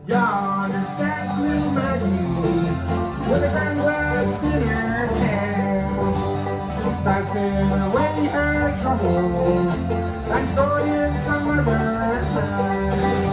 Yonder stands little Maggie with a grand glass in her hand. She's passing away her troubles and going some other land.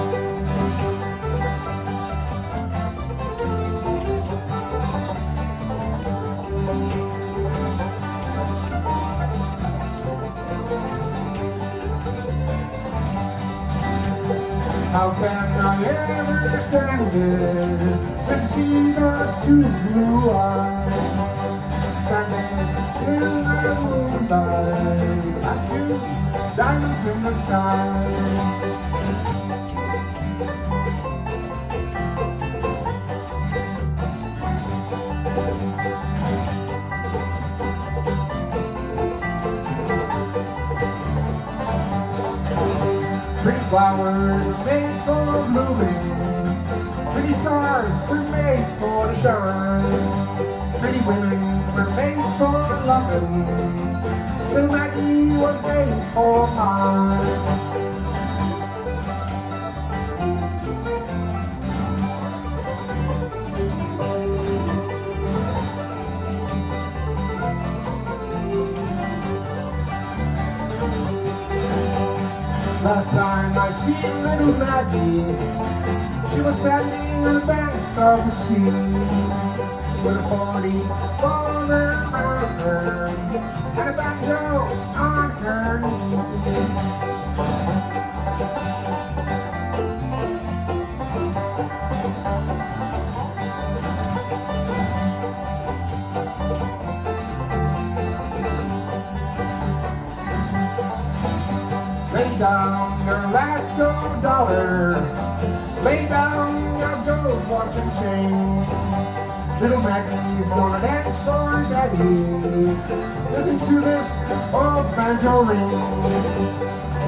How can I ever stand it just to see those two blue eyes standing in the moonlight like two diamonds in the sky? Pretty flowers were made for blooming, pretty stars were made for the shine, pretty women were made for loving, little Maggie was made for mine. Last time I seen little Maggie, she was standing on the banks of the sea with a 40-baller around her and a banjo on her knee. Lay down your last gold dollar, lay down your gold watch and chain. Little Maggie's gonna dance for Daddy. Listen to this old banjo ring.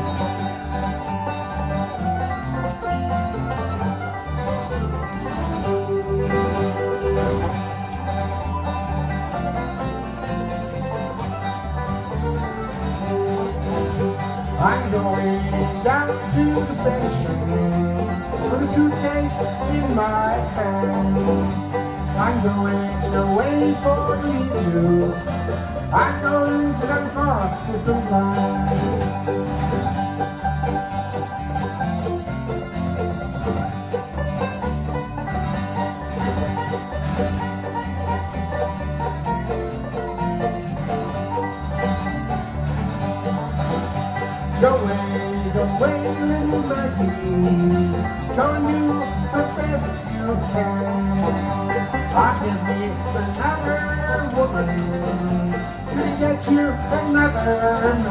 I'm going down to the station with a suitcase in my hand. I'm going away for you. I'm going to some far distant land. Go away, little Maggie. Go and do the best you can. I'll give me another woman to get you another man.